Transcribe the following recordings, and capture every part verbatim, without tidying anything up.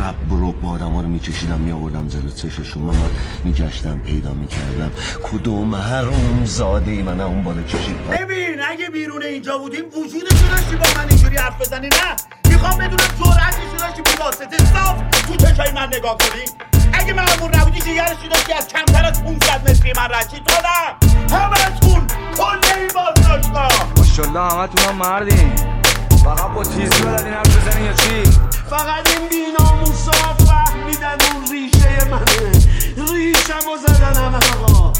شب بروک با آدم ها رو میکشیدم میآوردم جلو چششون، من میگشتم پیدا میکردم کدوم حروم زاده ای من اون بالا کشید. ببین اگه بیرون اینجا بودیم وجودشو داشتی با من اینجوری حرف بزنی؟ نه میخوام بدونم جرأتشو داشتی بی واسطه صاف تو چشای من نگاه کنی؟ اگه مأمور نبودی جگرشو داشتی از کمتر از پونصد متری من رد چی دادم؟ همتون کل این بازداشتگاه ماشاءالله همتون هم مردین، فقط با تیزی بلدین حرف بزنین یا چی؟ فقط این بی‌ناموسا فهمیدن اون ریشه منه، ریشمو زدن همه آقا.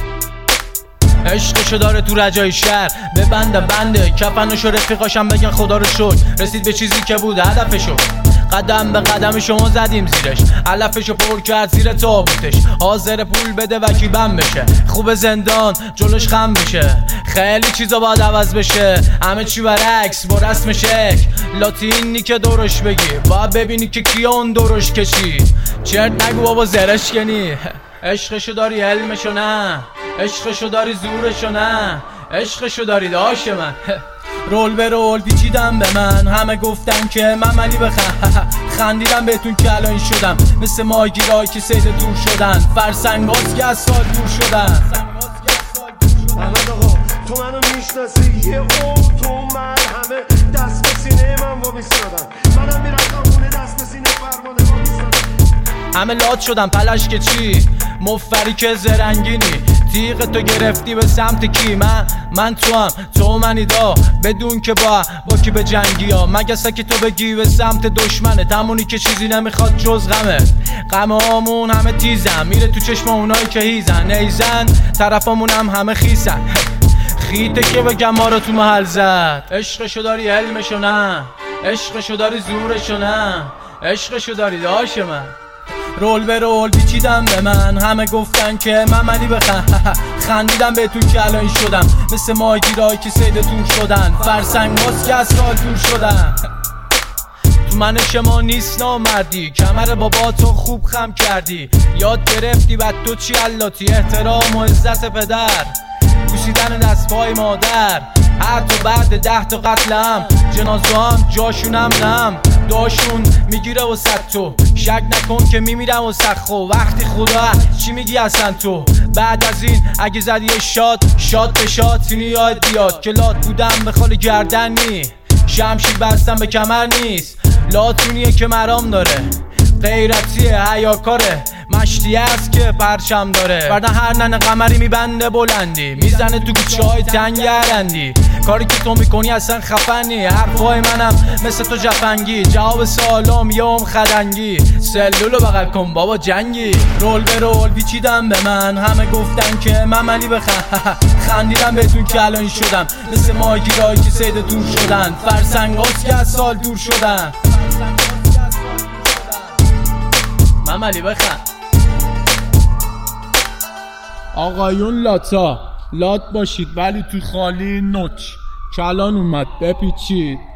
عشقشو داره تو رجای شهر ببنده بنده کفنشو رفیقاشم بگن خدا رو شکر رسید به چیزی که بود هدفشو، قدم به قدم شما زدیم زیرش، علفشو پر کرد زیر تابوتش، حاضر پول بده وکیبم بشه، خوب زندان جلوش خم بشه، خیلی چیزا باید عوض بشه، همه چی برعکس با رسم شک، لاتینی که دورش بگی باید ببینی که کیا اون دورش کشی، چرت نگو بابا زرش کنی. عشقشو داری علمشو نه، عشقشو داری زورشو نه، عشقشو داری داش من. رول به رول پیچیدم به من، همه گفتن که من ملی بخن، خندیدم بهتون که الان شدم مثل ماهیگیرایی که سید دور شدن، فرسنگاست که از سال دور شدن. احمد آقا تو منو میشناسی، یه عمر تو من همه دست به سینه من با میستادن، منم میرفتم خونه دست به سینه فرمانده با میستادن، همه لات شدن پلش که چی مفری که زرنگینی، تیغ تو گرفتی به سمت کی؟ من من تو هم تو منی دا، بدون که با با کی به جنگی ها، مگه که تو بگی به سمت دشمنه، تمونی که چیزی نمیخواد جز غمه، غمامون همه تیزن میره تو چشم اونایی که هیزن نیزن، طرفامون هم همه خیسن، خیته که بگم ما رو تو محل زد. عشقشو داری علمشو نه، عشقشو داری زورشو نه، عشقشو داری داش من. رول به رول پیچیدم به من، همه گفتن که من ملی بخن، خندیدم بهتون که الان شدم مثل ماهیگیرایی که سید دور شدن، فرسنگاست که از سال دور شدن. تو من شما نیست نامردی، کمر بابا تو خوب خم کردی، یاد گرفتی بعد تو چی علاتی، احترام و عزت پدر، پوشیدن دستپای مادر، حتی بعد ده تا قتلم جنازه هم جاشونم نم داشون میگیره و صد تو، شک نکن که میمیرم و سخو، وقتی خدا چی میگی اصلا تو؟ بعد از این اگه زدی شاد شاد به شاد سینی یاد بیاد که لات بودم به خال گردن نی، شمشیر بستم به کمر نیست، لاتونیه که مرام داره، غیرتیه حیاکاره، مشتیه است که پرچم داره، بردن هر نن قمری میبنده بلندی، میزنه تو کوچه های تنگ گرندی، کاری که تو میکنی اصلا خفنی، حرفای منم مثل تو جفنگی، جواب سوالام یوم خدنگی، سلولو بغل کن بابا جنگی. رول به رول پیچیدم به من، همه گفتن که من ملی بخن، خندیدم بهتون که الان شدم مثل ماهیگیرایی که سید دور شدن، فرسنگاست که از سال دور شدن، من ملی بخن. آقایون لاتا لات باشید ولی تو خالی نوچ، کلان اومد بپیچید.